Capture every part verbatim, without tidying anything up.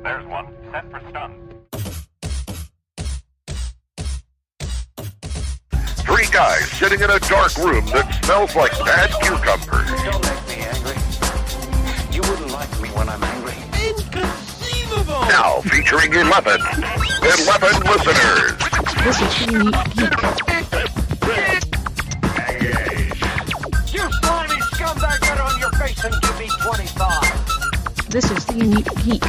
There's one. Set for stun. Three guys sitting in a dark room that smells like bad cucumbers. Don't make me angry. You wouldn't like me when I'm angry. Inconceivable! Now featuring eleven. eleven listeners. This is the Unique Geek. You slimy scumbag, get on your face and give me twenty-five. This is the Unique Geek.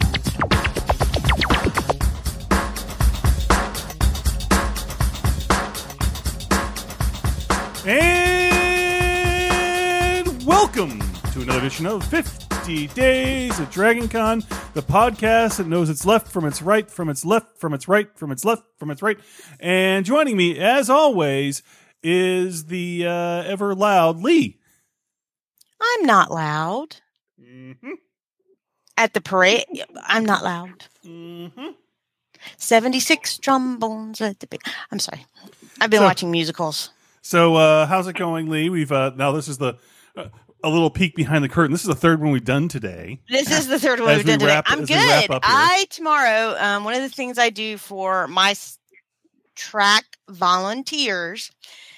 And welcome to another edition of fifty Days of Dragon Con, the podcast that knows its left from its right, from its left, from its right, from its left, from its right. And joining me, as always, is the uh, ever loud Lee. I'm not loud. Mm-hmm. At the parade, I'm not loud. Mm-hmm. seventy-six trombones at the big... I'm sorry. I've been So- watching musicals. So, uh, how's it going, Lee? We've uh, now this is the uh, a little peek behind the curtain. This is the third one we've done today. This is the third one As we've we done today. wrap- I'm as we wrap good. up here. I, tomorrow, um, one of the things I do for my s- track volunteers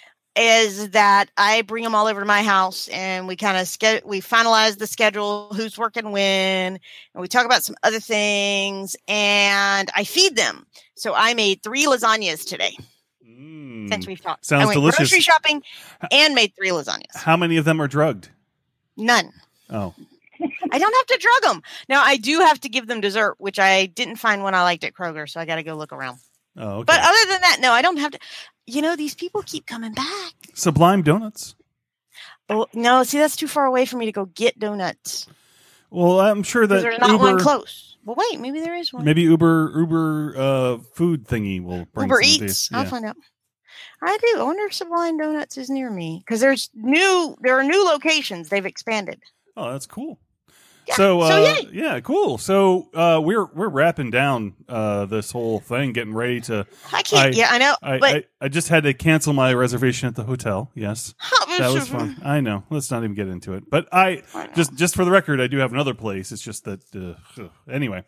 is that I bring them all over to my house and we kind of ske- we finalize the schedule, who's working when, and we talk about some other things, and I feed them. So I made three lasagnas today. Mm. Since we've talked. Sounds I went delicious. grocery shopping and made three lasagnas. How many of them are drugged? None. Oh, I don't have to drug them. Now, I do have to give them dessert, which I didn't find when I liked at Kroger, so I got to go look around. oh, okay. But other than that, no, I don't have to. You know, these people keep coming back. Sublime Donuts. Oh, no, see, that's too far away for me to go get donuts. Well, I'm sure that Because there's not Uber, one close. Well, wait, maybe there is one. maybe Uber Uber uh, food thingy will bring Uber some of Eats. these. I'll Yeah. find out. I do. I wonder if Sublime Donuts is near me. Because there's new, there are new locations. They've expanded. Oh, that's cool. Yeah, So, uh, so yay. yeah, cool. So uh, we're we're wrapping down uh, this whole thing, getting ready to. I can't. I- yeah, I know. I, but I I just had to cancel my reservation at the hotel. Yes, that was fun. I know. Let's not even get into it. But I I know. just just for the record, I do have another place. It's just that uh, ugh. Anyway.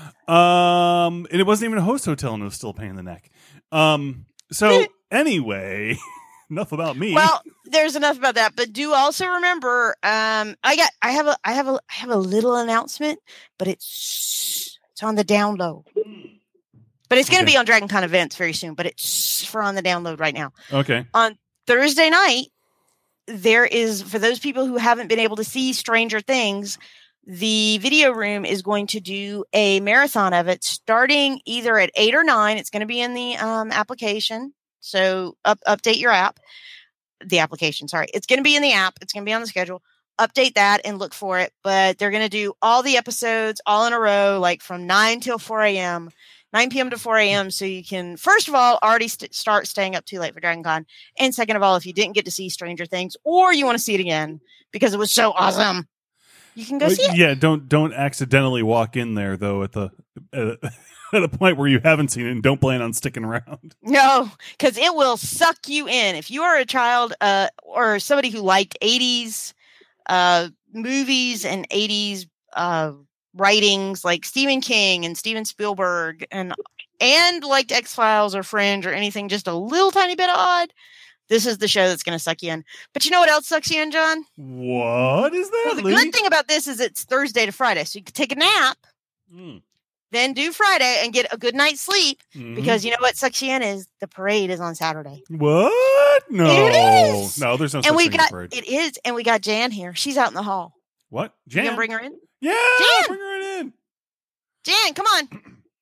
Um, and it wasn't even a host hotel, and it was still a pain in the neck. Um, so anyway, enough about me. Well, there's enough about that, but do also remember, um, I got, I have a, I have a, I have a little announcement, but it's, it's on the download. But it's going to Okay. be on Dragon Con events very soon. But it's for on the download right now. Okay. On Thursday night, there is, for those people who haven't been able to see Stranger Things, the video room is going to do a marathon of it starting either at eight or nine. It's going to be in the um, application. So up, update your app, the application. Sorry. It's going to be in the app. It's going to be on the schedule. Update that and look for it. But they're going to do all the episodes all in a row, like from nine till four a.m., nine p.m. to four a.m. So you can, first of all, already st- start staying up too late for Dragon Con. And second of all, if you didn't get to see Stranger Things or you want to see it again because it was so awesome, you can go Well, see it. yeah, don't don't accidentally walk in there though at the at a, at a point where you haven't seen it and don't plan on sticking around. No, because it will suck you in. If you are a child uh, or somebody who liked eighties uh, movies and eighties uh, writings like Stephen King and Steven Spielberg and and liked X-Files or Fringe or anything just a little tiny bit odd, this is the show that's going to suck you in. But you know what else sucks you in, John? What is that, Well, the Lee? good thing about this is it's Thursday to Friday, so you can take a nap, Mm. then do Friday and get a good night's sleep. Mhm. Because you know what sucks you in is the parade is on Saturday. What? No, It is. no. There's no such And we thing as got parade. it is, and we got Jan here. She's out in the hall. What? You Jan? gonna bring her in? yeah, Jan! bring her in. Jan, come on.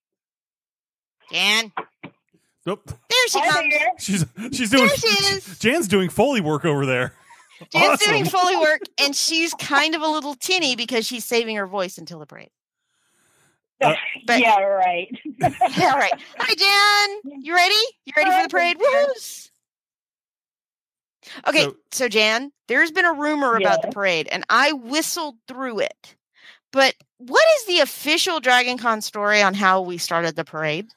Jan, Nope. there she comes. She's she's doing. There she is. Jan's doing Foley work over there. Jan's Awesome. doing Foley work, and she's kind of a little tinny because she's saving her voice until the parade. Uh, But- yeah, right. Yeah, all right. Hi, Jan. You ready? You ready for the parade? Woohoos. Okay, So- so, Jan, there's been a rumor about the Yes. parade, and I whistled through it. But what is the official Dragon Con story on how we started the parade?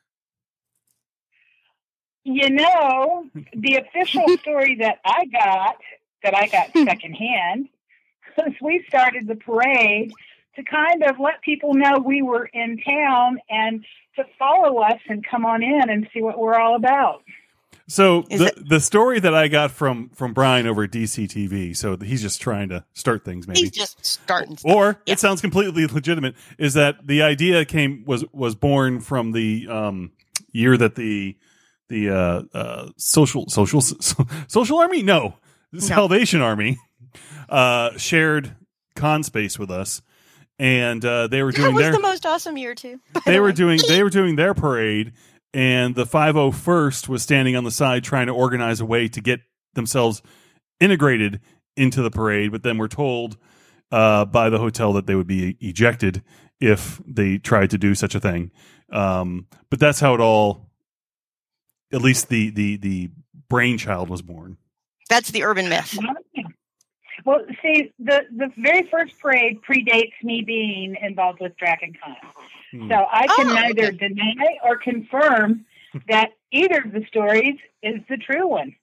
You know, the official story that I got, that I got secondhand, was we started the parade to kind of let people know we were in town and to follow us and come on in and see what we're all about. So Is the it- the story that I got from from Brian over at D C T V, so he's just trying to start things, maybe. He's just starting stuff. Or Yeah. it sounds completely legitimate. Is that the idea came was was born from the um, year that the the uh, uh, social social social army no, the Salvation Army uh, shared con space with us, and uh, they were That doing was their the most awesome year too. by they the were way. doing they were doing their parade, and the five oh first was standing on the side trying to organize a way to get themselves integrated into the parade, but then were told uh, by the hotel that they would be ejected if they tried to do such a thing. Um, but that's how it all, at least the the the brainchild was born. That's the urban myth. Well, see, the, the very first parade predates me being involved with DragonCon. Hmm. So I can Oh, neither okay. deny or confirm that either of the stories is the true one.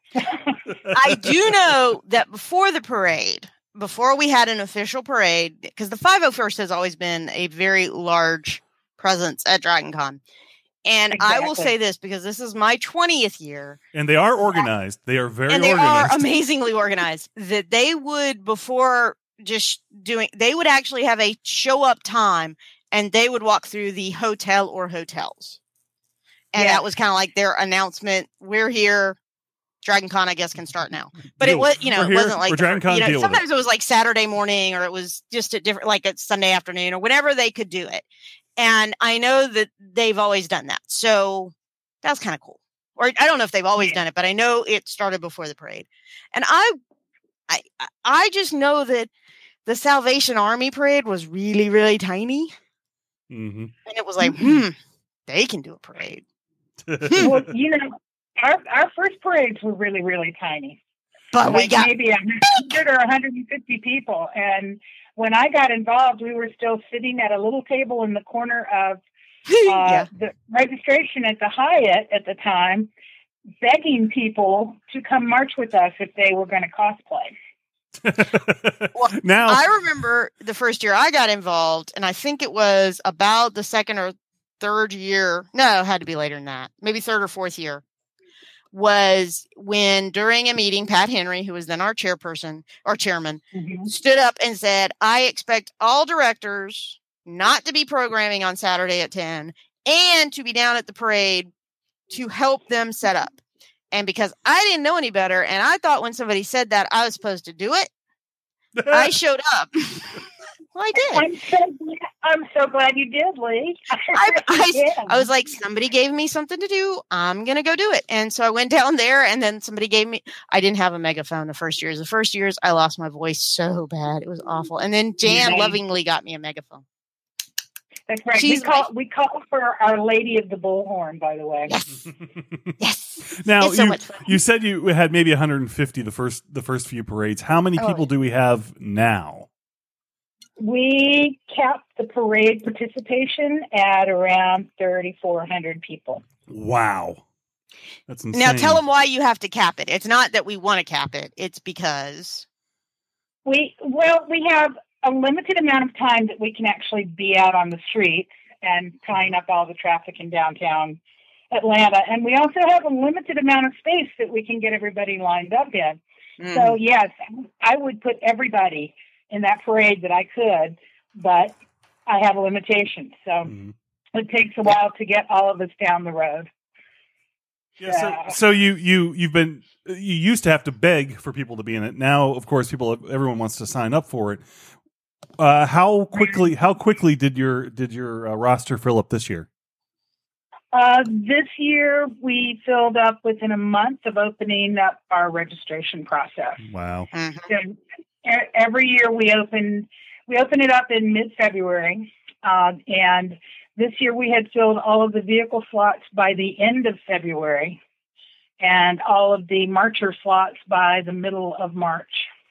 I do know that before the parade, before we had an official parade, because the five oh first has always been a very large presence at DragonCon. And I will Exactly. say this because this is my twentieth year. And they are organized. They are very and they organized. are amazingly organized, that they would, before just doing, they would actually have a show up time and they would walk through the hotel or hotels. And Yeah. that was kind of like their announcement. We're here. DragonCon, I guess, can start now. But Deal it was, you know, We're it here. wasn't like, We're DragonCon, you know, deal with it. sometimes it was like Saturday morning or it was just a different, like a Sunday afternoon or whenever they could do it. And I know that they've always done that. So that's kind of cool. Or I don't know if they've always done it, but I know it started before the parade. And I, I, I just know that the Salvation Army parade was really, really tiny. Mm-hmm. And it was like, hmm, they can do a parade. Well, you know, our, our first parades were really, really tiny. But we Like got maybe a hundred or one hundred fifty people. And when I got involved, we were still sitting at a little table in the corner of uh, yeah. the registration at the Hyatt at the time, begging people to come march with us if they were going to cosplay. Well, now, I remember the first year I got involved, and I think it was about the second or third year. No, it had to be later than that. Maybe third or fourth year. Was when during a meeting, Pat Henry, who was then our chairperson or chairman, Mm-hmm. stood up and said, I expect all directors not to be programming on Saturday at ten and to be down at the parade to help them set up. And because I didn't know any better, and I thought when somebody said that I was supposed to do it, I showed up. Well, I did. I'm so glad, I'm so glad you did, Lee. I, I, Yeah. I was like, somebody gave me something to do. I'm going to go do it. And so I went down there and then somebody gave me, I didn't have a megaphone the first years. The first years I lost my voice so bad. It was awful. And then Jan Right. lovingly got me a megaphone. That's right. She's we call we call for Our Lady of the Bullhorn, by the way. Yes. Yes. now It's so you much fun. you said you had maybe one hundred fifty the first the first few parades. How many Oh, people yeah. do we have now? We capped the parade participation at around thirty-four hundred people. Wow, that's insane. Now tell them why you have to cap it. It's not that we want to cap it. It's because We well, we have a limited amount of time that we can actually be out on the street and tying up all the traffic in downtown Atlanta, and we also have a limited amount of space that we can get everybody lined up in. mm, So yes, I would put everybody in that parade that I could, but I have a limitation. So Mhm. it takes a while to get all of us down the road. Yeah, so, Yeah. so you you you've been you used to have to beg for people to be in it. Now, of course, people everyone wants to sign up for it. Uh, how quickly how quickly did your did your uh, roster fill up this year? Uh, this year, we filled up within a month of opening up our registration process. Wow. mhm. So e- every year we open we open it up in mid-February, um, and this year we had filled all of the vehicle slots by the end of February, and all of the marcher slots by the middle of March.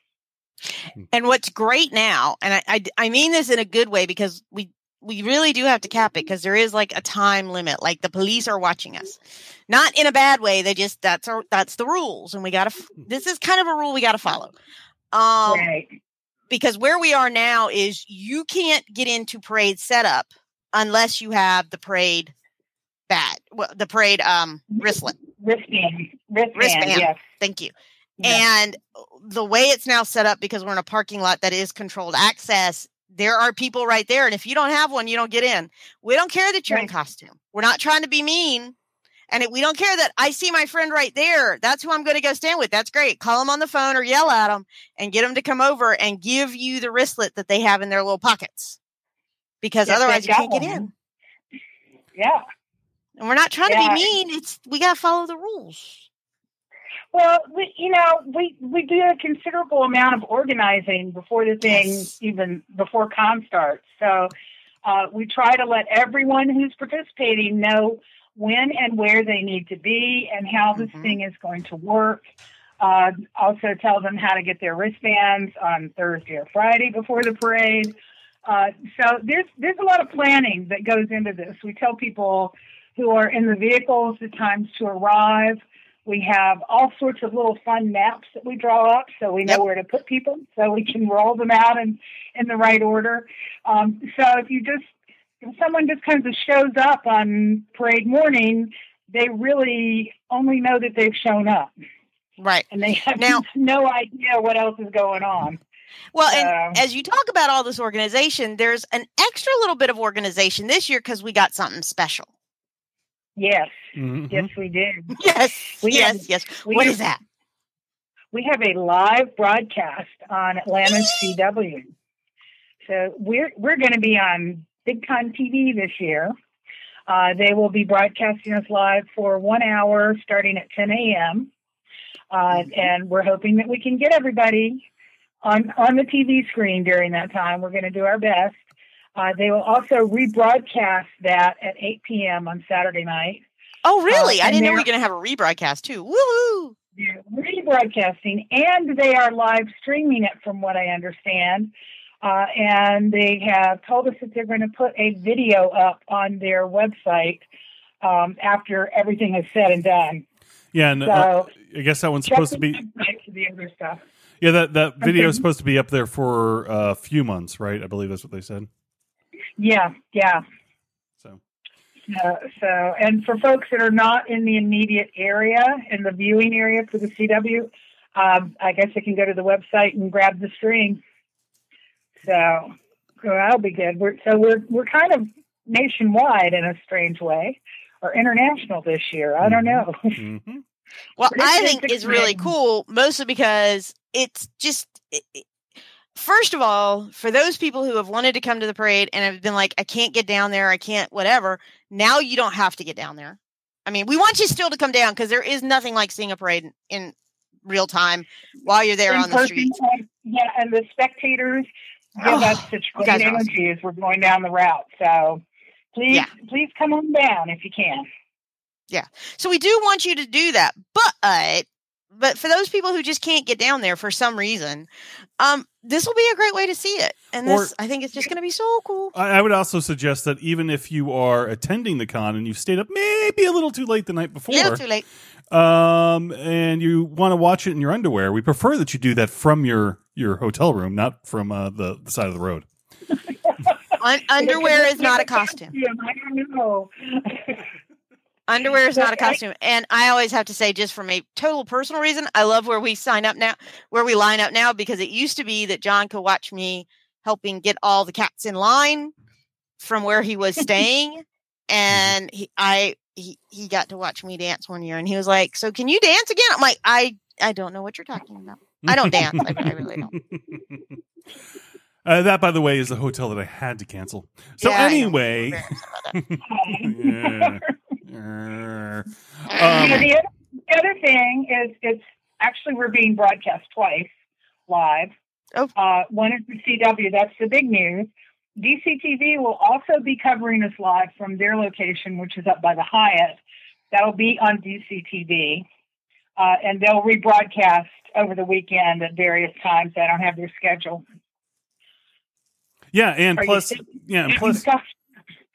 And what's great now, and I, I, I mean this in a good way because we, we really do have to cap it because there is like a time limit. Like the police are watching us, not in a bad way. They just, that's our, that's the rules. And we got to, this is kind of a rule we got to follow. Um, Right. because where we are now is you can't get into parade setup unless you have the parade badge, well, the parade um, wristlet. Wristband. Wristband, Wristband. yes. Thank you. Yeah. And the way it's now set up, because we're in a parking lot that is controlled access, there are people right there. And if you don't have one, you don't get in. We don't care that you're in Right. costume. We're not trying to be mean. And it, we don't care that I see my friend right there. That's who I'm going to go stand with. That's great. Call them on the phone or yell at them and get them to come over and give you the wristlet that they have in their little pockets. Because If otherwise you they've can't got get one. in. Yeah. And we're not trying Yeah. to be mean. It's we got to follow the rules. Well, we, you know, we, we do a considerable amount of organizing before the thing, Yes. even before con starts. So uh, we try to let everyone who's participating know when and where they need to be and how this Mhm. thing is going to work. Uh, also tell them how to get their wristbands on Thursday or Friday before the parade. Uh, so there's there's a lot of planning that goes into this. We tell people who are in the vehicles the times to arrive. We have all sorts of little fun maps that we draw up so we know Yep. where to put people so we can roll them out in, in the right order. Um, so if you just, if someone just kind of shows up on parade morning, they really only know that they've shown up Right. and they have Now- no idea what else is going on. Well, and So- as you talk about all this organization, there's an extra little bit of organization this year because we got something special. Yes, Mhm. yes, we did. Yes. We yes. have- yes. we What have- is that? We have a live broadcast on Atlanta's C W. So we're we're going to be on Big Con T V this year. Uh, they will be broadcasting us live for one hour starting at ten a.m. Uh, and we're hoping that we can get everybody on, on the T V screen during that time. We're going to do our best. Uh, they will also rebroadcast that at eight p.m. on Saturday night. Oh, really? Uh, I and didn't know we they're- were going to have a rebroadcast too. Woohoo! They're rebroadcasting, and they are live streaming it, from what I understand. Uh, and they have told us that they're going to put a video up on their website um, after everything is said and done. Yeah, and So uh, I guess that one's supposed to be. check the website for the other stuff. Yeah, that that video Okay. is supposed to be up there for a few months, right? I believe that's what they said. Yeah, yeah. So Uh, so, and for folks that are not in the immediate area, in the viewing area for the C W, um, I guess they can go to the website and grab the stream. So, so that'll be good. We're, so we're we're kind of nationwide in a strange way, or international this year. I don't know. mhm. Well, Pretty I good think it's really experiment. cool, mostly because it's just. It, it- First of all, for those people who have wanted to come to the parade and have been like, I can't get down there, I can't, whatever, now you don't have to get down there. I mean, we want you still to come down because there is nothing like seeing a parade in, in real time while you're there In on the person, streets. and- yeah, and the spectators give Oh, us such you great guys are awesome. energy as we're going down the route. So please, Yeah. please come on down if you can. So we do want you to do that, but but for those people who just can't get down there for some reason, um, this will be a great way to see it, and this Or- I think it's just going to be so cool. I, I would also suggest that even if you are attending the con and you've stayed up maybe a little too late the night before, A little too late. um, and you want to watch it in your underwear, we prefer that you do that from your your hotel room, not from uh, the the side of the road. Un- underwear is not a costume. Yeah, I don't know. Underwear is not a But I- costume. And I always have to say, just from a total personal reason, I love where we sign up now, where we line up now, because it used to be that John could watch me helping get all the cats in line from where he was staying. And he, I, he, he got to watch me dance one year and he was like, so can you dance again? I'm like, I, I don't know what you're talking about. I don't dance. I, I really don't. Uh, that, by the way, is the hotel that I had to cancel. So Yeah, I know. anyway, We're very upset about that. yeah. Uh, Yeah, um, the, other, the other thing is, it's actually we're being broadcast twice live. Oh. Uh, one is the C W. That's the big news. D C T V will also be covering us live from their location, which is up by the Hyatt. That'll be on D C T V, uh, and they'll rebroadcast over the weekend at various times. I don't have their schedule. yeah, and Are you plus, sick? yeah, and plus,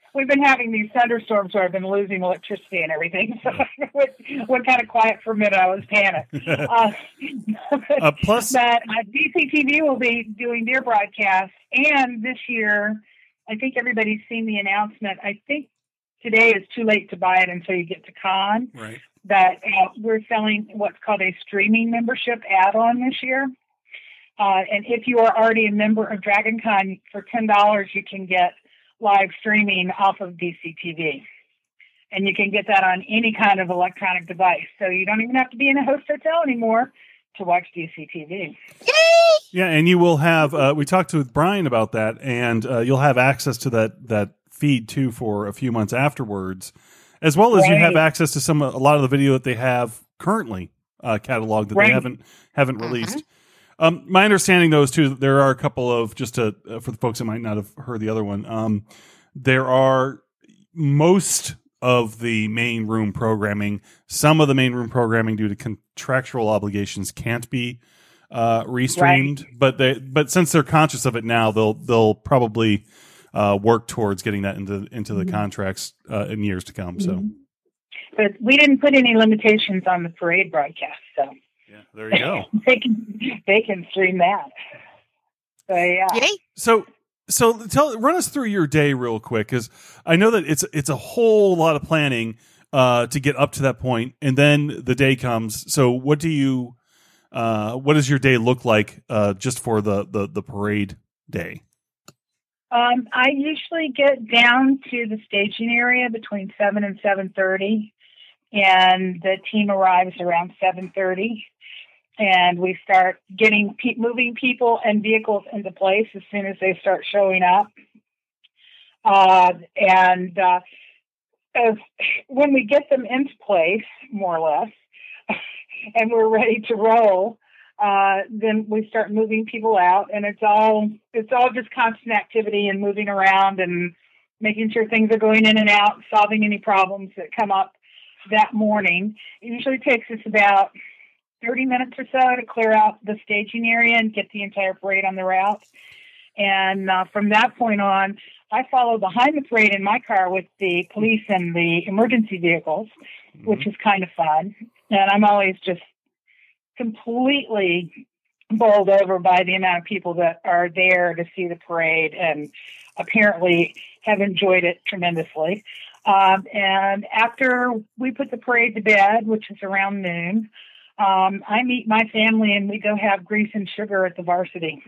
we've been having these thunderstorms where I've been losing electricity and everything. So I went, went kind of quiet for a minute. I was panicked. Uh, uh, plus, but uh, D C T V will be doing their broadcasts, and this year, I think everybody's seen the announcement. I think today is too late to buy it until you get to con. right. That uh, we're selling what's called a streaming membership add-on this year. Uh, and if you are already a member of DragonCon, for ten dollars, you can get live streaming off of D C T V. And you can get that on any kind of electronic device. So you don't even have to be in a host hotel anymore to watch D C T V. Yeah, and you will have, uh, we talked to Brian about that, and uh, you'll have access to that, that feed, too, for a few months afterwards, as well as right. you have access to some a lot of the video that they have currently uh, cataloged that right. they haven't haven't released. Uh-huh. Um, my understanding, though, is too, there are a couple of, just to, uh, for the folks that might not have heard the other one, um, there are most of the main room programming, some of the main room programming due to contractual obligations can't be uh, restreamed, right. but they, but since they're conscious of it now, they'll, they'll probably uh, work towards getting that into, into the mm-hmm. contracts uh, in years to come. So, but we didn't put any limitations on the parade broadcast, so. Yeah, there you go. they can they can stream that. So yeah. Yay. So so tell run us through your day real quick, because I know that it's it's a whole lot of planning uh, to get up to that point, and then the day comes. So what do you uh, what does your day look like uh, just for the, the, the parade day? Um, I usually get down to the staging area between seven and seven thirty, and the team arrives around seven thirty. And we start getting pe- moving people and vehicles into place as soon as they start showing up. Uh, and uh, as, when we get them into place, more or less, and we're ready to roll, uh, then we start moving people out. And it's all it's all just constant activity and moving around and making sure things are going in and out, solving any problems that come up that morning. It usually takes us about thirty minutes or so to clear out the staging area and get the entire parade on the route. And uh, from that point on, I follow behind the parade in my car with the police and the emergency vehicles, mm-hmm. which is kind of fun. And I'm always just completely bowled over by the amount of people that are there to see the parade and apparently have enjoyed it tremendously. Um, and after we put the parade to bed, which is around noon, Um, I meet my family and we go have grease and sugar at the Varsity.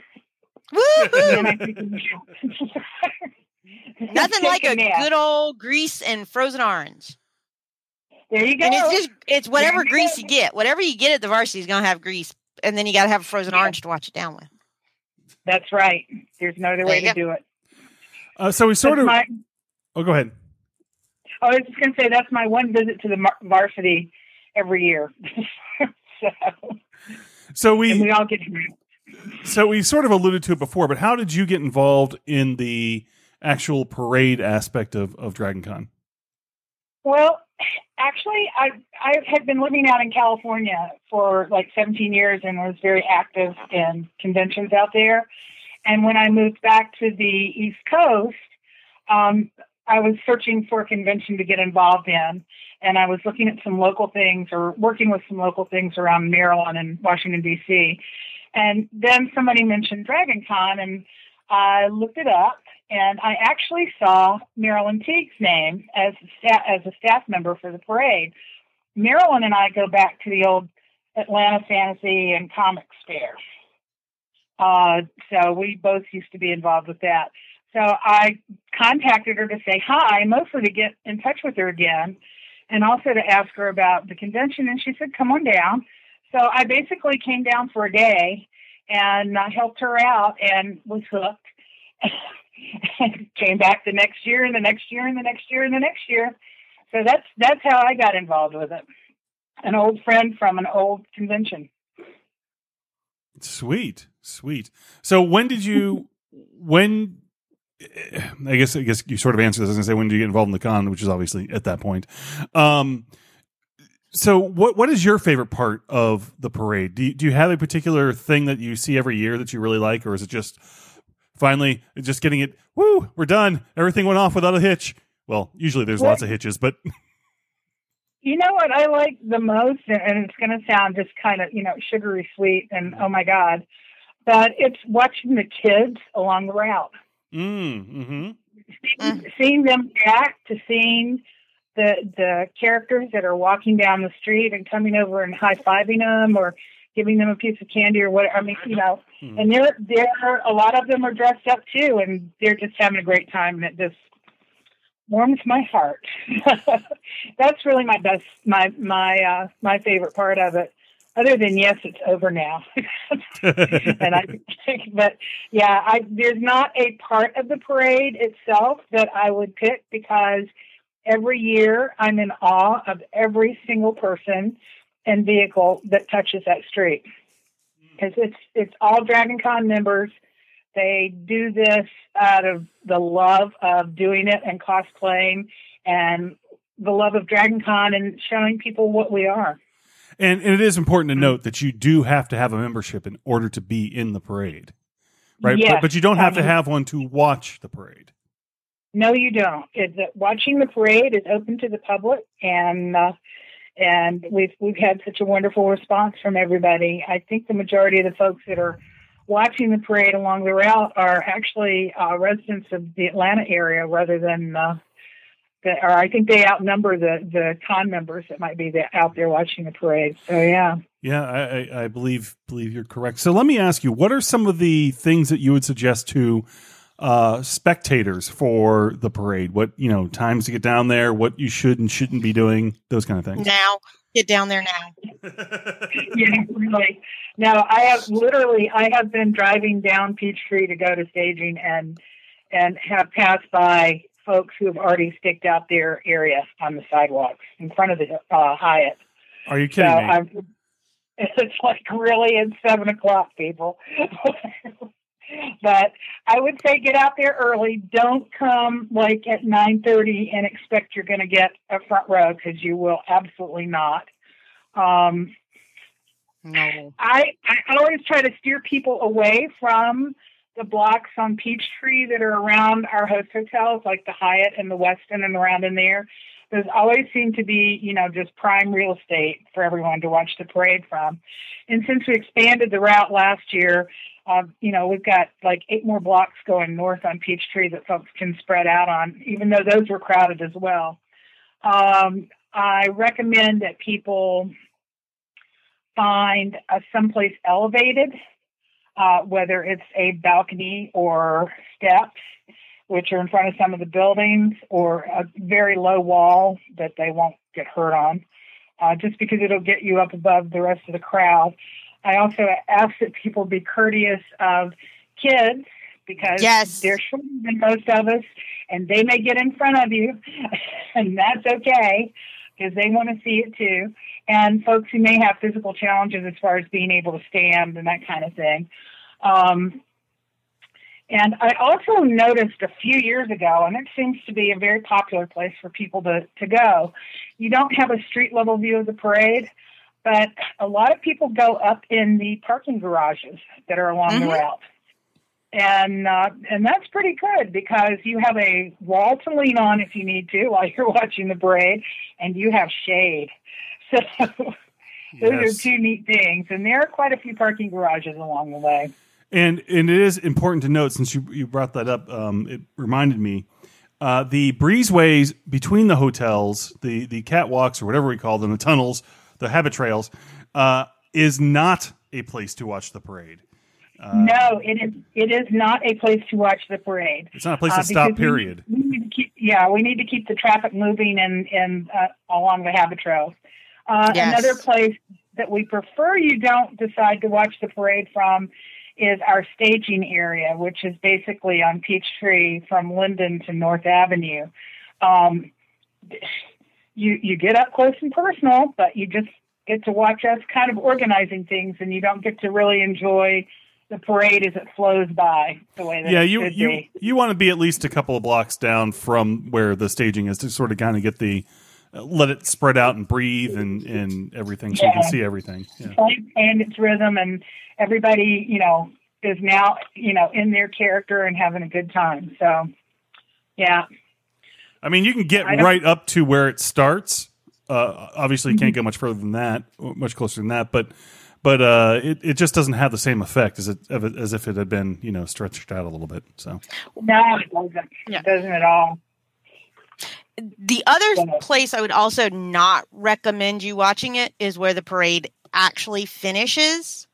Nothing like a nap. Good old grease and frozen orange. There you go. And it's just it's whatever grease you get. Whatever you get at the Varsity is going to have grease, and then you got to have a frozen yeah. orange to wash it down with. That's right. There's no other way to go. do it. Uh, so we sort that's of. My, oh, go ahead. I was just going to say that's my one visit to the Mar- Varsity every year. So, so we, and we all get so we sort of alluded to it before, but how did you get involved in the actual parade aspect of, of DragonCon? Well, actually, I I had been living out in California for like seventeen years and was very active in conventions out there. And when I moved back to the East Coast, um, I was searching for a convention to get involved in. And I was looking at some local things or working with some local things around Maryland and Washington, D C. And then somebody mentioned DragonCon, and I looked it up, and I actually saw Marilyn Teague's name as a, sta- as a staff member for the parade. Marilyn and I go back to the old Atlanta Fantasy and Comics Fair. Uh, so we both used to be involved with that. So I contacted her to say hi, mostly to get in touch with her again, and also to ask her about the convention. And she said, come on down. So I basically came down for a day and uh, helped her out and was hooked. And came back the next year and the next year and the next year and the next year. So that's that's how I got involved with it. An old friend from an old convention. Sweet, sweet. So when did you, when... I guess I guess you sort of answered this. I was going to say, when do you get involved in the con, which is obviously at that point. Um, so what what is your favorite part of the parade? Do you, do you have a particular thing that you see every year that you really like, or is it just finally just getting it, woo, we're done, everything went off without a hitch, Well, usually there's Well- lots of hitches, but You know what I like the most, and it's going to sound just kind of, you know, sugary sweet and oh my God, but it's watching the kids along the route. mm, mm-hmm. Seeing, seeing them react to seeing the the characters that are walking down the street and coming over and high-fiving them or giving them a piece of candy or whatever. I mean, you know, Hmm. and they're, they're, a lot of them are dressed up too, and they're just having a great time, and it just warms my heart. That's really my best, my, my, uh, my favorite part of it. Other than, yes, it's over now. and I think, but yeah, I, there's not a part of the parade itself that I would pick because every year I'm in awe of every single person and vehicle that touches that street. Because it's, it's all Dragon Con members. They do this out of the love of doing it and cosplaying and the love of Dragon Con and showing people what we are. And, and it is important to note that you do have to have a membership in order to be in the parade, right? Yes. But, but you don't have to Um, have one to watch the parade. No, you don't. It's, uh, watching the parade is open to the public, and uh, and we've we've had such a wonderful response from everybody. I think the majority of the folks that are watching the parade along the route are actually uh, residents of the Atlanta area, rather than. Uh, the, or I think they outnumber the the con members that might be there, out there watching the parade. So yeah. Yeah, I, I, I believe believe you're correct. So let me ask you, what are some of the things that you would suggest to uh, spectators for the parade? What, you know, times to get down there, what you should and shouldn't be doing, those kind of things. Now, get down there now. Yeah, really. No, I have literally, I have been driving down Peachtree to go to staging and and have passed by folks who have already staked out their area on the sidewalks in front of the uh, Hyatt. Are you So kidding me? I'm, it's like really it's seven o'clock, people. But I would say get out there early. Don't come like at nine thirty and expect you're going to get a front row, because you will absolutely not. Um, No. I, I always try to steer people away from the blocks on Peachtree that are around our host hotels, like the Hyatt and the Westin and around in there. Those always seem to be, you know, just prime real estate for everyone to watch the parade from. And since we expanded the route last year, uh, you know, we've got like eight more blocks going north on Peachtree that folks can spread out on, even though those were crowded as well. Um, I recommend that people find uh, someplace elevated, uh, whether it's a balcony or steps, which are in front of some of the buildings, or a very low wall that they won't get hurt on, uh, just because it'll get you up above the rest of the crowd. I also ask that people be courteous of kids, because Yes. they're shorter than most of us, and they may get in front of you, and that's okay, because they want to see it too. And folks who may have physical challenges as far as being able to stand and that kind of thing. Um, and I also noticed a few years ago, and it seems to be a very popular place for people to, to go, you don't have a street level view of the parade, but a lot of people go up in the parking garages that are along Mhm. the route. And uh, and that's pretty good, because you have a wall to lean on if you need to while you're watching the parade, and you have shade. So those Yes. are two neat things. And there are quite a few parking garages along the way. And and it is important to note, since you you brought that up, um, it reminded me, uh, the breezeways between the hotels, the the catwalks or whatever we call them, the tunnels, the habit trails, uh, is not a place to watch the parade. Uh, No, it is it is not a place to watch the parade. It's not a place Uh, to stop. because we- Period. We, need to keep, yeah, we need to keep the traffic moving and and uh, along the habit trails. Uh, Yes. Another place that we prefer you don't decide to watch the parade from is our staging area, which is basically on Peachtree from Linden to North Avenue. Um, you you get up close and personal, but you just get to watch us kind of organizing things, and you don't get to really enjoy the parade as it flows by the way that Yeah, it you should you be. you want to be at least a couple of blocks down from where the staging is to sort of kind of get the uh, let it spread out and breathe and and everything, so you can Yeah. see everything. Yeah. And its rhythm, and everybody, you know, is now, you know, in their character and having a good time. So, yeah. I mean, you can get I don't- right up to where it starts. Uh, obviously, you Mm-hmm. can't go much further than that, much closer than that. But but uh, it it just doesn't have the same effect as it as if it had been, you know, stretched out a little bit. So No, it doesn't. Yeah. It doesn't at all. The other Yeah. place I would also not recommend you watching it is where the parade actually finishes,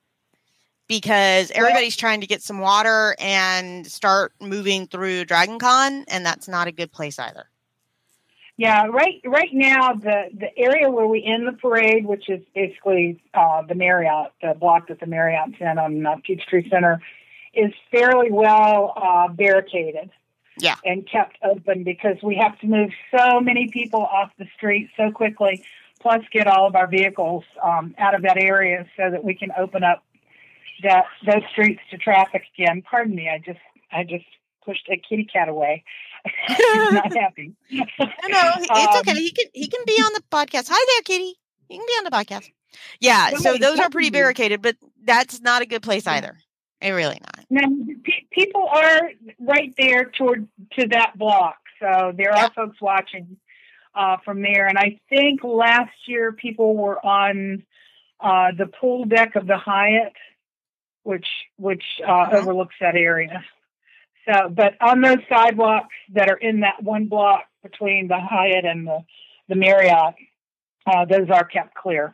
because everybody's trying to get some water and start moving through Dragon Con, and that's not a good place either. Yeah, right. Right now, the the area where we end the parade, which is basically uh, the Marriott, the block that the Marriott's in on uh, Peachtree Center, is fairly well uh, barricaded. Yeah. And kept open because we have to move so many people off the street so quickly, plus get all of our vehicles um, out of that area so that we can open up that those streets to traffic again. Pardon me, I just I just pushed a kitty cat away. He's not happy. No, no, it's Um, okay. He can he can be on the podcast. Hi there, Kitty. He can be on the podcast. Yeah, so Somebody those are talking pretty to you. barricaded, but that's not a good place either. It really not. Now, pe- people are right there toward to that block, so there Yeah. are folks watching uh, from there. And I think last year people were on uh, the pool deck of the Hyatt, which which uh, Uh-huh. overlooks that area. So, but on those sidewalks that are in that one block between the Hyatt and the the Marriott, uh, those are kept clear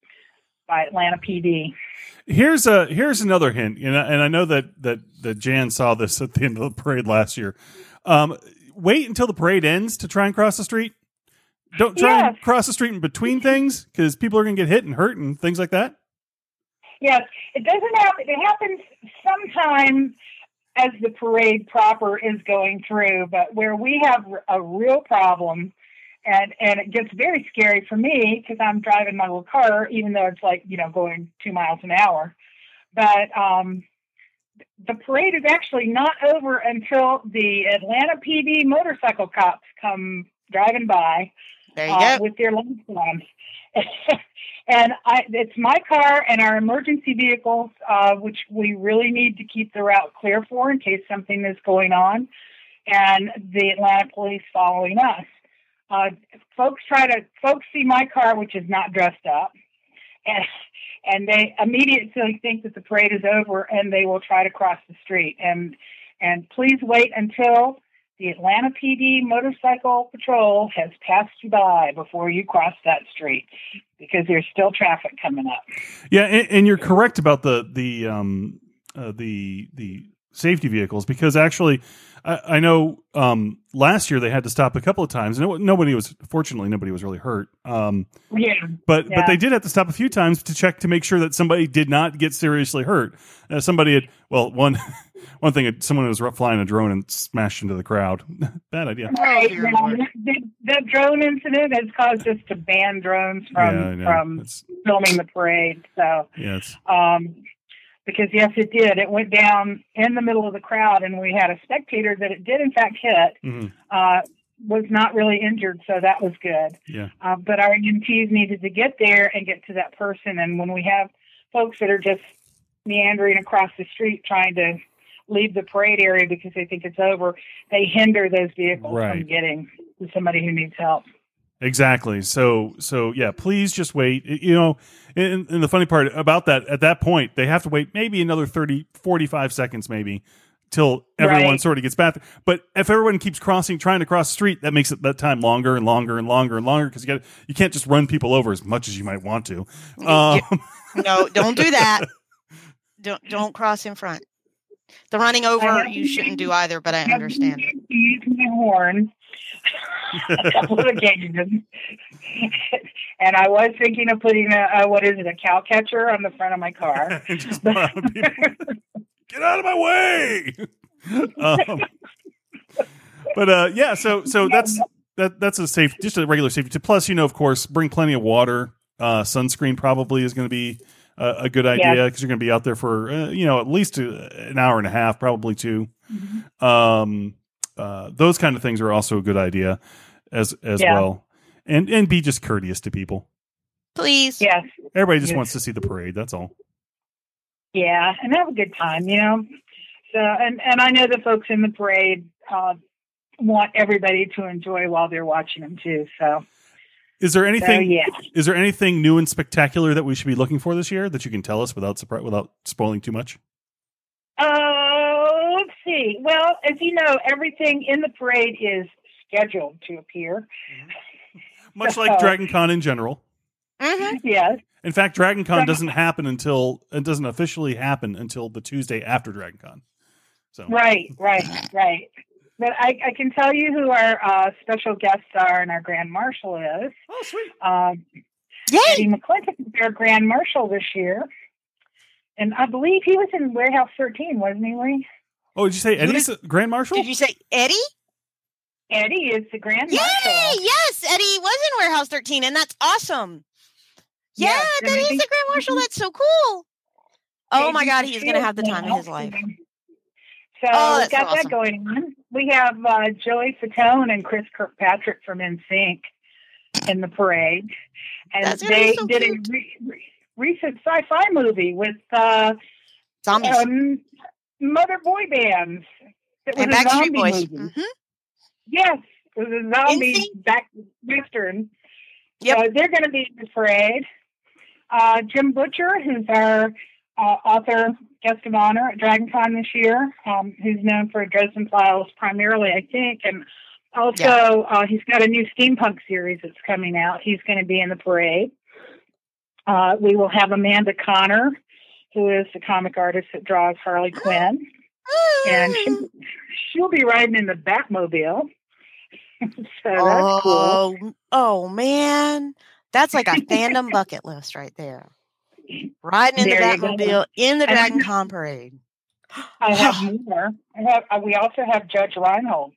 by Atlanta P D. here's a here's another hint, you know, and I know that that that Jan saw this at the end of the parade last year. Um, wait until the parade ends to try and cross the street. Don't try and Yes. cross the street in between things, because people are going to get hit and hurt and things like that. Yes, it doesn't happen. It happens sometime as the parade proper is going through, but where we have a real problem, and and it gets very scary for me because I'm driving my little car, even though it's like, you know, going two miles an hour. But um, the parade is actually not over until the Atlanta P D motorcycle cops come driving by. There you Uh, go. with their lights on. And I, it's my car and our emergency vehicles, uh, which we really need to keep the route clear for in case something is going on, and the Atlanta police following us. Uh, folks try to, folks see my car, which is not dressed up, and and they immediately think that the parade is over, and they will try to cross the street. And and please wait until the Atlanta P D motorcycle patrol has passed you by before you cross that street, because there's still traffic coming up. Yeah, and, and you're correct about the the um uh, the the safety vehicles, because actually, I, I know um last year they had to stop a couple of times. No, nobody was fortunately nobody was really hurt. Um, Yeah. but Yeah. but they did have to stop a few times to check to make sure that somebody did not get seriously hurt. Uh, somebody had well one. One thing, someone was flying a drone and smashed into the crowd. Bad idea. Right. dear Now, Lord. the, the drone incident has caused us to ban drones from Yeah, I know. from It's, filming the parade. So, yeah, it's, um, because yes, it did. It went down in the middle of the crowd, and we had a spectator that it did in fact hit. mhm, Uh, was not really injured, so that was good. yeah. Uh, but our E M Ts needed to get there and get to that person. And when we have folks that are just meandering across the street trying to leave the parade area because they think it's over, they hinder those vehicles Right. from getting to somebody who needs help. Exactly. So, so yeah, please just wait. You know, and, and the funny part about that, at that point, they have to wait maybe another thirty, forty-five seconds, maybe, till everyone Right. sort of gets back. But if everyone keeps crossing, trying to cross the street, that makes it that time longer and longer and longer and longer, because you got you can't just run people over as much as you might want to. Um, No, don't do that. Don't don't cross in front. The running over I know. you shouldn't do either, but I I've understand. used my horn a couple of occasions. And I was thinking of putting a, a, what is it, a cow catcher on the front of my car. just plow people. Get out of my way. um, but uh, yeah, so so that's that that's a safe, just a regular safety tip. Plus, you know, of course, bring plenty of water. Uh, sunscreen probably is going to be a, a good idea, because you're going to be out there for uh, you know, at least a, an hour and a half, probably two. Mm-hmm. Um, uh, those kind of things are also a good idea as as Yeah. well, and and be just courteous to people. Please. Yes. Everybody just Yes. wants to see the parade. That's all. Yeah, and have a good time, you know. So, and and I know the folks in the parade uh, want everybody to enjoy while they're watching them too. So, Is there anything? So, yeah. Is there anything new and spectacular that we should be looking for this year that you can tell us without surpri- without spoiling too much? Oh, let's see. Well, as you know, everything in the parade is scheduled to appear. Much So- like Dragon Con in general. Mm-hmm. Yes. In fact, Dragon Con Dragon- doesn't happen until it doesn't officially happen until the Tuesday after Dragon Con. So Right, right, right. But I, I can tell you who our uh, special guests are and our Grand Marshal is. Oh, sweet. Um, Yay! Eddie McClintock is our Grand Marshal this year. And I believe he was in Warehouse thirteen, wasn't he, Lee? Oh, did you say Eddie's the Grand Marshal? Did you say Eddie? Eddie is the Grand Yay! Marshal. Yes, Eddie was in Warehouse thirteen, and that's awesome. Yeah, Yes, and that I is think- the Grand Marshal. That's so cool. Oh my Eddie God, he's going to have the Fields time of his life. So Oh, we've that's got so that awesome. going on. We have uh, Joey Fatone and Chris Kirkpatrick from N Sync in the parade. And That's gonna be they so did cute. a re- re- recent sci-fi movie with uh, Zombies um, mother boy bands. It was and a Backstreet zombie Boys. movie. hmm Yes, it was a zombie N Sync? back western. Yep. So they're going to be in the parade. Uh, Jim Butcher, who's our uh, author guest of honor at Dragon Con this year, um, who's known for Dresden Files primarily, I think, and also Yeah. uh, he's got a new steampunk series that's coming out. He's going to be in the parade. Uh, we will have Amanda Connor, who is the comic artist that draws Harley Quinn, and she, she'll be riding in the Batmobile. So that's cool. oh, oh man, that's like a fandom bucket list right there. Riding in There the you go. Batmobile in the And- Dragon Con parade. I have more. I have. Uh, we also have Judge Reinhold.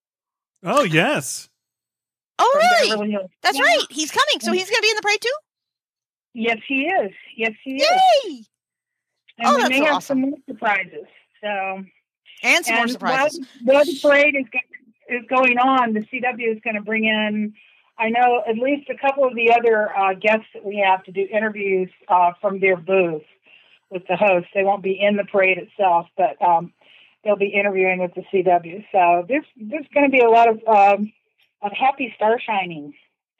Oh, yes. Oh, from really? Beverly Hills. That's Yeah. right. He's coming, so he's going to be in the parade too. Yes, he is. Yes, he is. Yay! And Oh, we that's may so have awesome. some more surprises. So, And some more and surprises. While, while the parade is go- is going on, the C W is going to bring in, I know, at least a couple of the other uh, guests that we have to do interviews uh, from their booth with the host. They won't be in the parade itself, but um, they'll be interviewing with the C W. So there's there's going to be a lot of um, of happy star shining.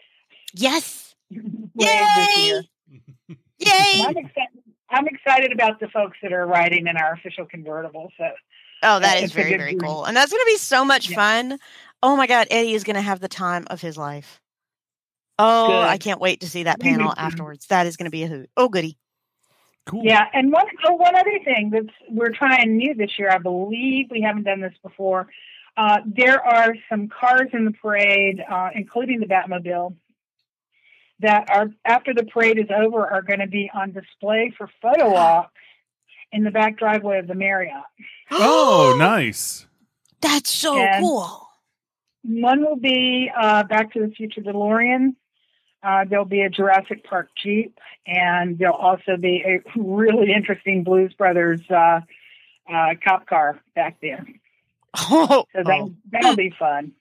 Yes. parade this year. Yay! Yay! I'm excited. I'm excited about the folks that are riding in our official convertible. So Oh, that It's is a very, good very group. cool. And that's going to be so much Yeah. fun. Oh my God, Eddie is going to have the time of his life. Oh, Good. I can't wait to see that panel Mhm. afterwards. That is going to be a hoot. Oh, goody. Cool. yeah, and one oh, one other thing that we're trying new this year, I believe we haven't done this before. Uh, there are some cars in the parade, uh, including the Batmobile, that are after the parade is over are going to be on display for photo ops in the back driveway of the Marriott. Oh, nice. That's so And- cool. One will be uh, Back to the Future DeLorean. Uh, there'll be a Jurassic Park Jeep, and there'll also be a really interesting Blues Brothers uh, uh, cop car back there. Oh, So that, that'll be fun.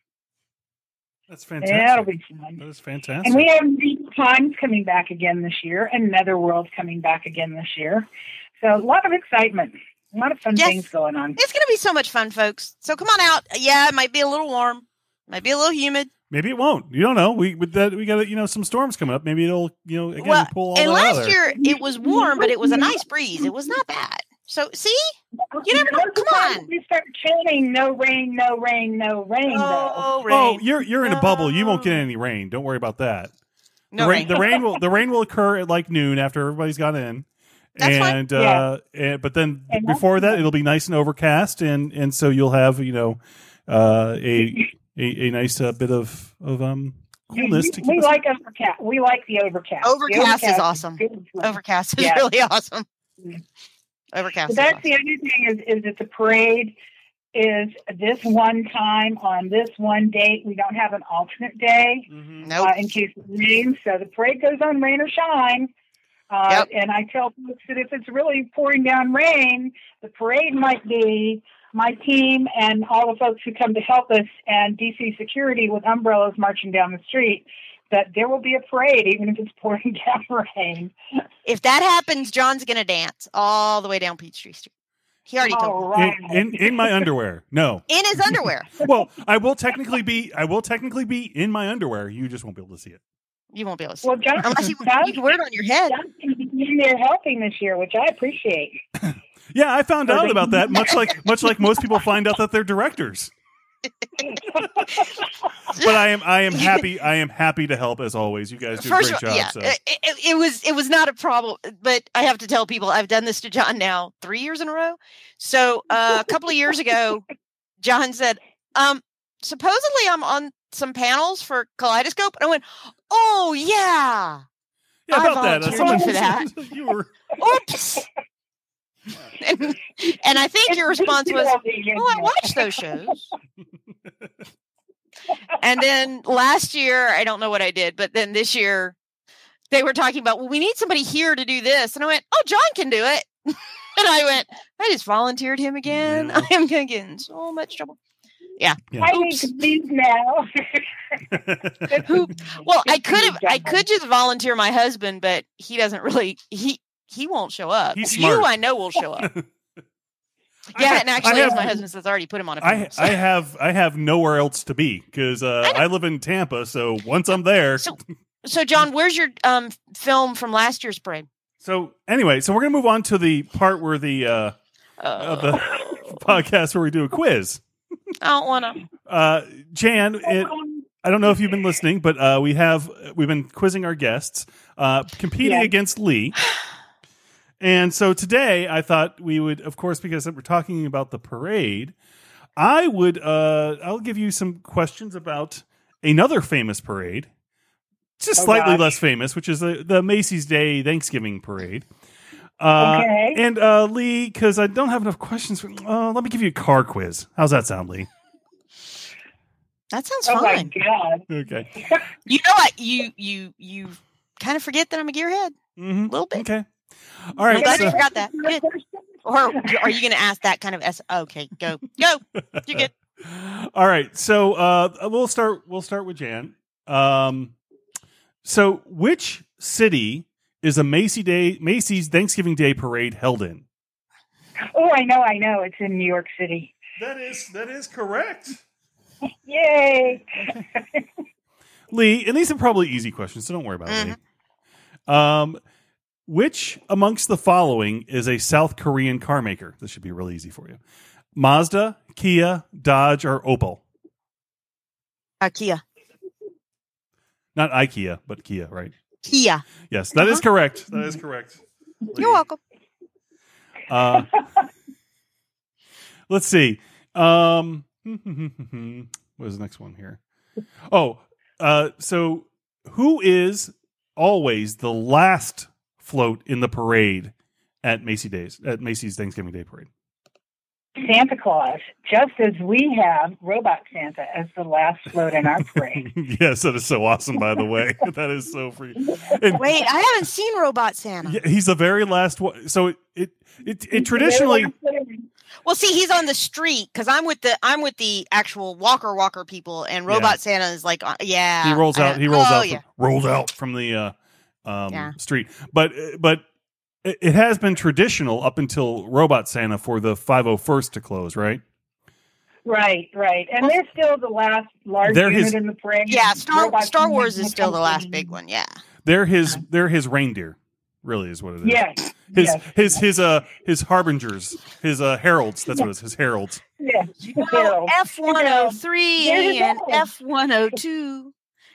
That's That'll fantastic. be fun. That is fantastic. And we have Deep Times coming back again this year, and Netherworld coming back again this year. So a lot of excitement, a lot of fun Yes. things going on. it's going to be so much fun, folks. So come on out. Yeah, it might be a little warm, might be a little humid. Maybe it won't. You don't know. We with that we got you know some storms coming up. Maybe it'll you know again Well, pull all and that out of last there. year it was warm, but it was a nice breeze. It was not bad. So see, you never know. Come on. We start chanting, no rain, no rain, no rain, though. Oh, Oh, rain. you're you're in a bubble. You won't get any rain. Don't worry about that. No the rain, rain. the rain will the rain will occur at like noon after everybody's got in. That's fine. and uh and, but then And that's before that fine. it'll be nice and overcast and and so you'll have you know uh a a, a nice uh, bit of of um coolness to keep we us like overcast. We like the overcast. The Overcast is awesome. good. Overcast is Yeah. really awesome. Overcast. But is that's awesome. the other thing is, is that the parade is this one time on this one date. We don't have an alternate day Nope. uh, in case it rains. So the parade goes on rain or shine. Uh, Yep. And I tell folks that if it's really pouring down rain, the parade might be my team and all the folks who come to help us and D C security with umbrellas marching down the street, that there will be a parade even if it's pouring down rain. If that happens, John's going to dance all the way down Peachtree Street. He already told All me. right. In, in in my underwear. No. In his underwear. Well, I will technically be I will technically be in my underwear. You just won't be able to see it. You won't be able to see Well, it. John, Unless you, John, you can wear it on your head. John's going to be in there helping this year, which I appreciate. Yeah, I found So out they- about that much like much like most people find out that they're directors. But I am I am happy I am happy to help as always. You guys do a First great of all, job. yeah, So it, it, it was it was not a problem, but I have to tell people I've done this to John now three years in a row. So uh, a couple of years ago, John said, um, supposedly I'm on some panels for Kaleidoscope, and I went, "Oh yeah, yeah, I about that. Uh, volunteered someone for that. you were oops." and, and I think your response was, "Oh, I watch those shows." And then last year, I don't know what I did, but then this year they were talking about, well, we need somebody here to do this. And I went, oh, John can do it. And I went, I just volunteered him again. Yeah. I am going to get in so much trouble. Yeah. Yeah. I need Oops. to leave now. Who- Well, I could have, I John. could just volunteer my husband, but he doesn't really, he, he won't show up. He's You, smart. I know, will show up. I Yeah, have- and actually, I have, as my husband says, already put him on a I, film. So- I have I have nowhere else to be because uh, I know. I live in Tampa. So once I'm there, So, so John, where's your um film from last year's parade? so anyway, so we're gonna move on to the part where the uh, of the podcast where we do a quiz. I don't want to. Uh, Jan, it, I don't know if you've been listening, but uh, we have we've been quizzing our guests, uh, competing Yeah. against Lee. And so today, I thought we would, of course, because we're talking about the parade, I would, uh, I'll give you some questions about another famous parade, just Oh, slightly gosh. less famous, which is the, the Macy's Day Thanksgiving Parade. Uh, Okay. And uh, Lee, because I don't have enough questions, for, uh, let me give you a car quiz. How's that sound, Lee? That sounds Oh my fine. God. Okay. You know what? You you you kind of forget that I'm a gearhead Mm-hmm. a little bit. Okay. All I'm right. glad you So, forgot that. Good. Or are you going to ask that kind of S? Okay, go go. You're good. all right. So uh, we'll start. We'll start with Jan. Um, so which city is a Macy Day Macy's Thanksgiving Day Parade held in? Oh, I know, I know. It's in New York City. That is that is correct, Yay. Lee. And these are probably easy questions, so don't worry about it. Lee. Um, which amongst the following is a South Korean car maker? This should be really easy for you. Mazda, Kia, Dodge, or Opel? Uh, Kia. Not IKEA, but Kia, right? Kia. Yes, that is Uh-huh. correct. That is correct. You're welcome. Uh, let's see. Um, what is the next one here? Oh, uh, so who is always the last float in the parade at Macy Days at Macy's Thanksgiving Day Parade? Santa Claus, just as we have Robot Santa as the last float in our parade. Yes, that is so awesome. By the way, that is so free. And Wait, I haven't seen Robot Santa. yeah, he's the very last one. So it it it, it traditionally. Well, see, he's on the street because I'm with the I'm with the actual Walker Walker people, and Robot Yeah. Santa is like, uh, yeah, He rolls out. I- He rolls oh, out. Yeah. From, rolls out from the uh, um, Yeah. street. But but it, it has been traditional up until Robot Santa for the five oh first to close, right? Right, right. And they're still the last large They're unit his- in the parade. Yeah, Star Robot Star Santa Wars is will still come the last in. big one. Yeah. They're his. They're his reindeer. Really, is what it is. Yes. His yes. his his uh his harbingers, his uh heralds. That's what it is. His heralds. Yes. Oh, Harold. F one oh three There you and go. F one oh two.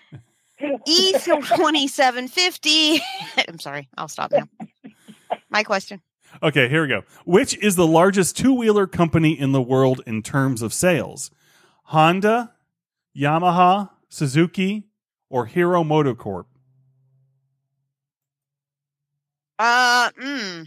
E twenty-seven fifty. I'm sorry. I'll stop now. My question. Okay, here we go. Which is the largest two wheeler company in the world in terms of sales? Honda, Yamaha, Suzuki, or Hero Motocorp? Uh, mm.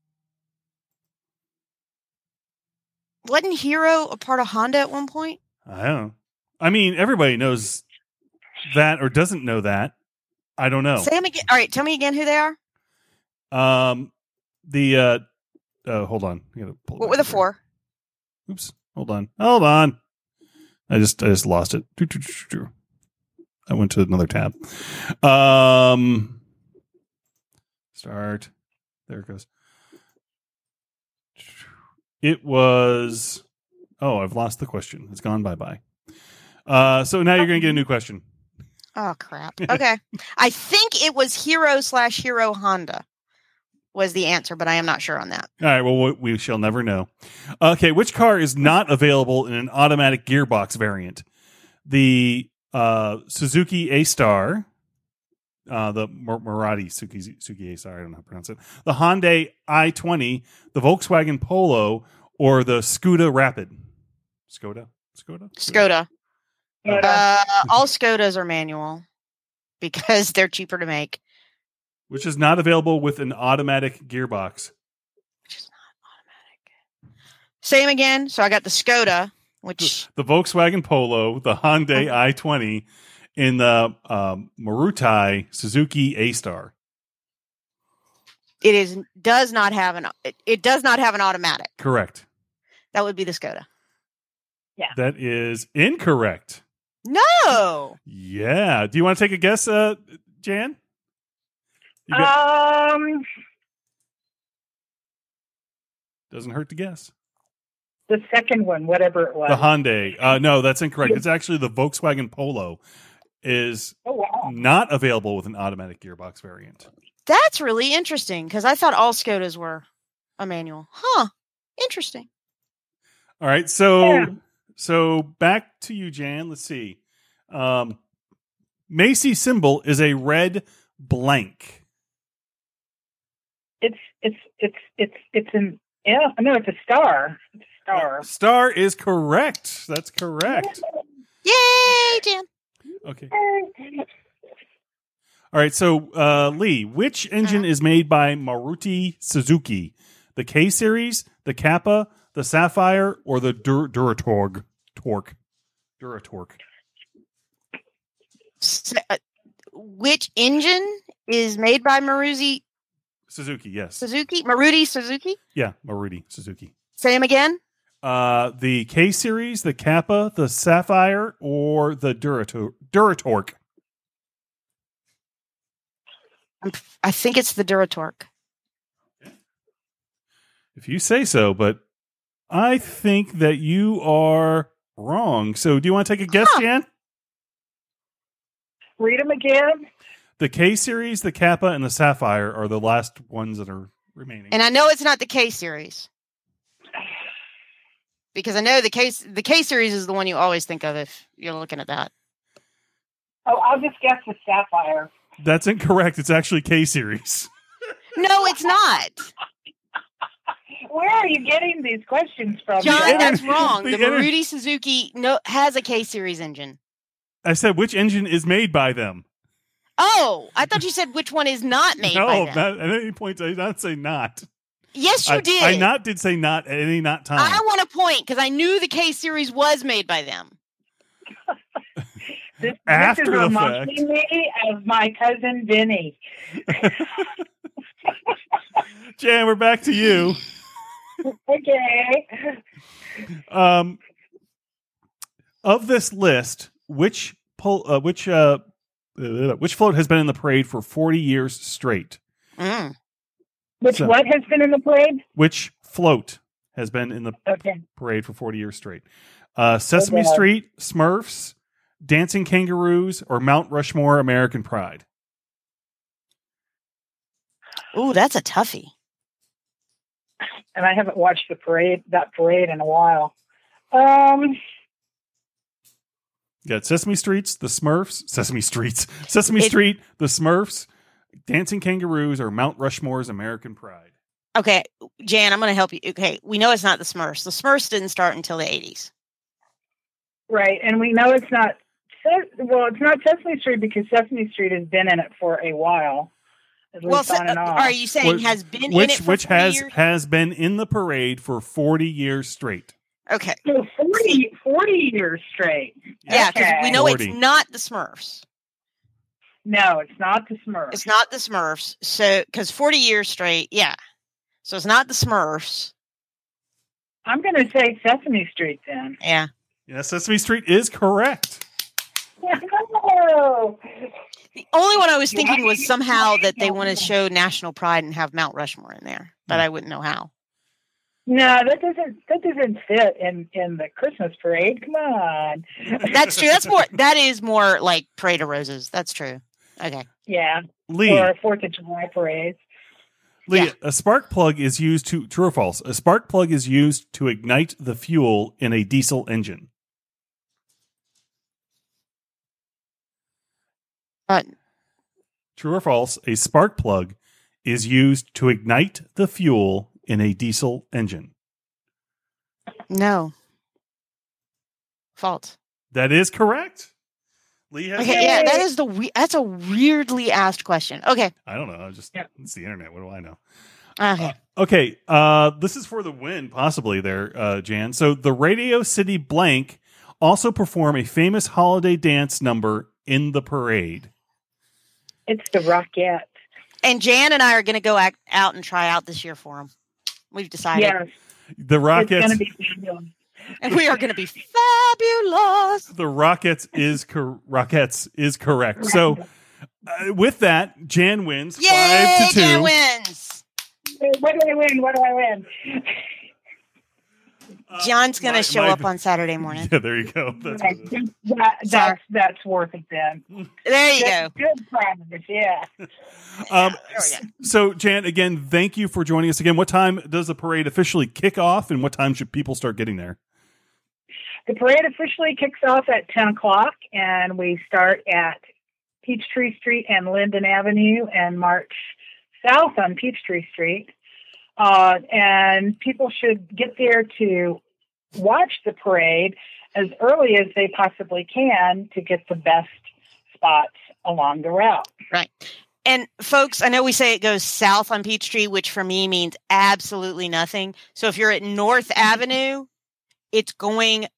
Wasn't Hero a part of Honda at one point? I don't know. I mean, everybody knows that or doesn't know that. I don't know. Say them again. All right, tell me again who they are. Um, the uh, uh hold on. I gotta pull it What back were the up here. four? Oops. Hold on. Hold on. I just I just lost it. I went to another tab. Um, start. There it goes. It was. Oh, I've lost the question. It's gone bye bye. Uh, so now you're going to get a new question. Oh crap. Okay. I think it was Hero slash Hero Honda was the answer, but I am not sure on that. All right. Well, we we shall never know. Okay. Which car is not available in an automatic gearbox variant? The uh, Suzuki A-Star, uh, the Mar- Maserati Suzuki, Suzuki A-Star, I don't know how to pronounce it, the Hyundai i twenty, the Volkswagen Polo, or the Skoda Rapid. Skoda? Skoda? Skoda. Skoda. Uh, all Skodas are manual because they're cheaper to make. Which is not available with an automatic gearbox. Which is not automatic. Same again. So I got the Skoda, which The Volkswagen Polo, the Hyundai i twenty, and the um, Maruti Suzuki A-Star. it is does not have an it, it does not have an automatic. Correct. That would be the Skoda. That is incorrect. No. Yeah. Do you want to take a guess, uh, Jan? You got- Um, Doesn't hurt to guess. the second one, whatever it was. The Hyundai. Uh, no, that's incorrect. It's actually the Volkswagen Polo is Oh wow. not available with an automatic gearbox variant. That's really interesting because I thought all Skodas were a manual. Huh. Interesting. All right. So, Yeah. so back to you, Jan. Let's see. Um, Macy's symbol is a red blank. It's it's it's it's it's an yeah no it's a star. It's a star. Star is correct. That's correct. Yay, Jan. Okay. All right. So, uh, Lee, which engine is made by Maruti Suzuki? The K series, the Kappa, the Sapphire, or the Dur- Duratorg? Torque. Duratorque. S- uh, which engine is made by Maruti Suzuki, yes. Suzuki? Maruti Suzuki? Yeah, Maruti Suzuki. Say them again. Uh, the K series, the Kappa, the Sapphire, or the Durator- Duratorque? I'm, I think it's the Duratorque. If you say so, but I think that you are wrong. So, do you want to take a guess, Huh. Jan? Read them again. The K series, the Kappa, and the Sapphire are the last ones that are remaining. And I know it's not the K series. Because I know the K the K series is the one you always think of if you're looking at that. Oh, I'll just guess the Sapphire. That's incorrect. It's actually K series. No, it's not. Where are you getting these questions from? John, Jan? that's wrong. The The inter- Maruti Suzuki no has a K series engine. I said which engine is made by them. Oh, I thought you said which one is not made no, by them. not, at any point I did not say not. Yes, you I, did. I not did say not at any not time. I want a point because I knew the K series was made by them. This, After this is the reminding me of my cousin Vinny. Jan, we're back to you. Okay. Um, of this list, which pol- uh, which uh, uh, which float has been in the parade for forty years straight? Mm. Which So- what has been in the parade? Which float has been in the Okay. parade for forty years straight? Uh, Sesame Okay. Street, Smurfs, Dancing Kangaroos, or Mount Rushmore American Pride? Ooh, that's a toughie. And I haven't watched the parade that parade in a while. Um You got Sesame Streets, the Smurfs, Sesame Streets, Sesame It- Street, the Smurfs, Dancing Kangaroos, or Mount Rushmore's American Pride. Okay, Jan, I'm going to help you. Okay, we know it's not the Smurfs. The Smurfs didn't start until the eighties. right, and we know it's not Se- well, it's not Sesame Street because Sesame Street has been in it for a while. At Well, least so, on and uh, off. are you saying Which- has been in Which it for which forty has years? has been in the parade for forty years straight. Okay, So forty, forty years straight. yeah, because Okay. we know forty. it's not the Smurfs. No, it's not the Smurfs. It's not the Smurfs. So, because forty years straight, yeah. So it's not the Smurfs. I'm going to say Sesame Street then. Yeah. Yeah, Sesame Street is correct. No. The only one I was thinking was Right. somehow that they want to show national pride and have Mount Rushmore in there, but I wouldn't know how. No, that doesn't that doesn't fit in, in the Christmas parade. Come on. That's true. That's more. That is more like Parade of Roses. That's true. Okay. Yeah. Lee, Or Fourth of July parades. Lee, Yeah. a spark plug is used to true or false. A spark plug is used to ignite the fuel in a diesel engine. Uh, True or false? A spark plug is used to ignite the fuel in a diesel engine. no. False. That is correct. Lee has. Okay. Yeah. That is the. We- that's a weirdly asked question. Okay. I don't know. I just Yeah. it's the internet. What do I know? Okay. Okay, uh, this is for the win, possibly there, uh, Jan. So the Radio City Blank also perform a famous holiday dance number in the parade. It's the Rockettes. And Jan and I are going to go act, out and try out this year for them. We've decided. Yeah. The It's Rockets, going to be fabulous. And we are going to be fabulous. the Rockets is cor- Rockets is correct. So uh, with that, Jan wins Yay! five to two. Jan wins. What do I win? What do I win? John's going my- to show my- up on Saturday morning. Yeah, there you go. That's what it is. that, that's, that's worth it then. There you go. Good, good practice, yeah. Um, There we go. so, Jan, again, thank you for joining us again. What time does the parade officially kick off, and what time should people start getting there? The parade officially kicks off at ten o'clock, and we start at Peachtree Street and Linden Avenue and march south on Peachtree Street. Uh, and people should get there to watch the parade as early as they possibly can to get the best spots along the route. Right. And folks, I know we say it goes south on Peachtree, which for me means absolutely nothing. So if you're at North Avenue, it's going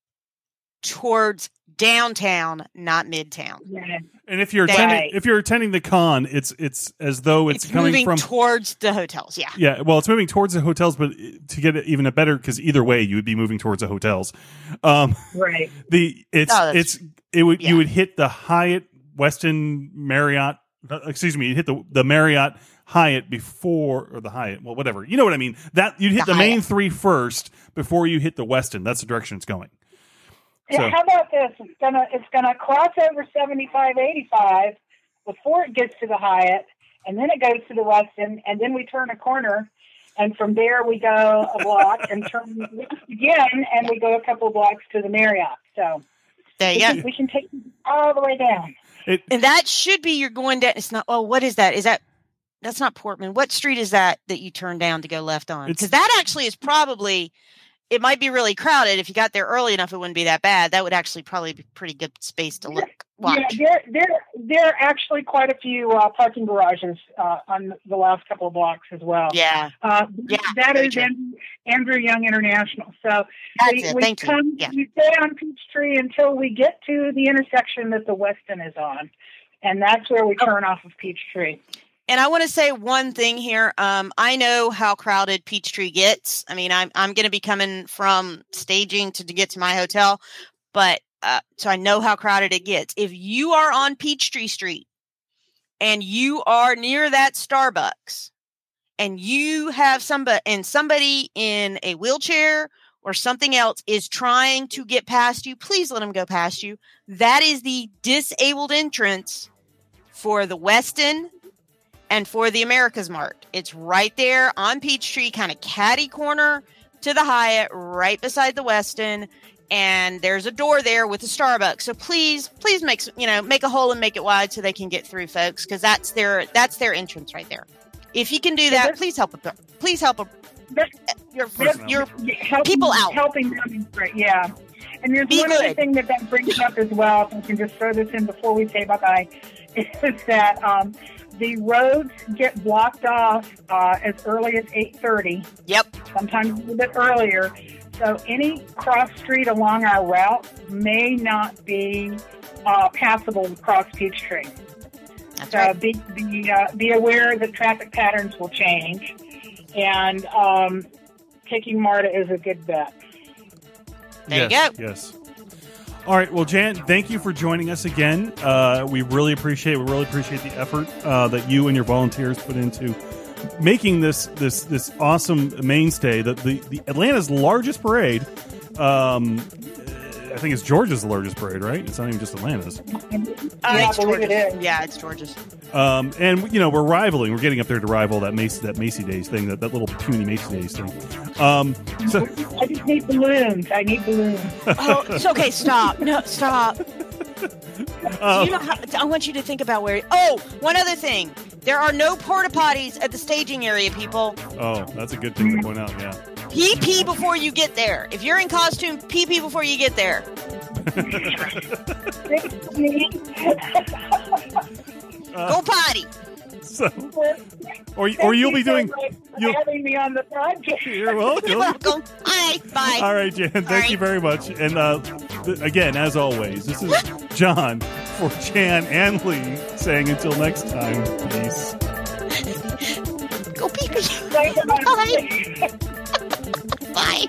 towards downtown, not midtown. Yeah. And if you're Right. attending, if you're attending the con, it's it's as though it's, It's, coming moving from towards the hotels. Yeah. yeah. Well, it's moving towards the hotels, but to get it even a better, because either way, you would be moving towards the hotels. Um, Right. the it's Oh, that's- it's it would yeah. you would hit the Hyatt, Westin, Marriott. uh, Excuse me, you hit the the Marriott, Hyatt before, or the Hyatt. Well, whatever. You know what I mean. That you'd hit the, The main Hyatt. three first before you hit the Westin. That's the direction it's going. Yeah, So- how about this? It's gonna it's gonna cross over seventy-five eighty-five before it gets to the Hyatt, and then it goes to the Westin, and then we turn a corner, and from there we go a block and turn left again, and we go a couple of blocks to the Marriott. So There we you can, go. we can take it all the way down. It, And that should be you're going down. It's not. Oh, what is that? Is that? That's not Portman. What street is that that you turn down to go left on? It's- Because that actually is probably. It might be really crowded. If you got there early enough, it wouldn't be that bad. That would actually probably be pretty good space to look. Watch. Yeah, there, there, there are actually quite a few uh, parking garages uh, on the last couple of blocks as well. Yeah. Uh, Yeah, that very is true. Andrew, Andrew Young International. So That's we, it. we Thank you. come, Yeah. we stay on Peachtree until we get to the intersection that the Westin is on, and that's where we turn off of Peachtree. And I want to say one thing here. Um, I know how crowded Peachtree gets. I mean, I'm I'm going to be coming from staging to, to get to my hotel, but uh, so I know how crowded it gets. If you are on Peachtree Street and you are near that Starbucks, and you have somebody and somebody in a wheelchair or something else is trying to get past you, please let them go past you. That is the disabled entrance for the Westin and for the America's Mart. It's right there on Peachtree, kind of catty corner to the Hyatt, right beside the Westin. And there's a door there with a Starbucks. So please, please make some, you know, make a hole and make it wide so they can get through, folks, because that's their that's their entrance right there. If you can do that, please help. A, please help. A, your your Helping, people out. Helping them is great, yeah. And there's Be one other good. thing that that brings up as well, if I can just throw this in before we say bye-bye, is that um, the roads get blocked off uh, as early as eight thirty, Yep. sometimes a little bit earlier. So any cross street along our route may not be uh, passable across Peachtree. That's So right. be be, uh, be aware that traffic patterns will change, and um, taking MARTA is a good bet. There you yes, go. Yes. All right. Well, Jan, thank you for joining us again. Uh, we really appreciate. We really appreciate the effort uh, that you and your volunteers put into making this this this awesome mainstay. The the, the Atlanta's largest parade. Um, I think it's Georgia's largest parade, right? It's not even just Atlanta's. Uh, Yeah, it's I believe it George's. is. Yeah, it's George's. Um, and you know we're rivaling. We're getting up there to rival that Macy that Macy Days thing, that, that little puny Macy Days thing. Um, so I just need balloons. I need balloons. Oh, it's okay. Stop. No, stop. uh, you know how, I want you to think about where. Oh, one other thing. There are no porta potties at the staging area, people. oh, that's a good thing to point out. Yeah. Pee pee before you get there. If you're in costume, pee pee before you get there. Go potty. So, or or you'll be doing. You'll, having me on the project. you're welcome. You're welcome. Bye. Bye. All right, Jan. Thank right. you very much. And uh, th- again, as always, this is John for Jan and Lee saying until next time, peace. Go pee pee. Bye. Bye. Bye.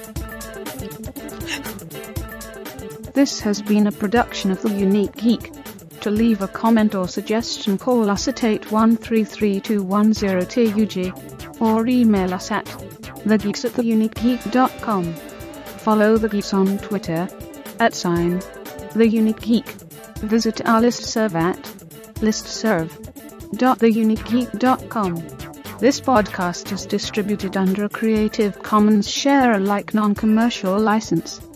This has been a production of The Unique Geek. To leave a comment or suggestion, call us at eight one three three two one zero T U G or email us at thegeeks at the unique geek dot com. Follow The Geeks on Twitter at sign The Unique Geek. Visit our listserv at listserv dot the unique geek dot com. This podcast is distributed under a Creative Commons Share-alike non-commercial license.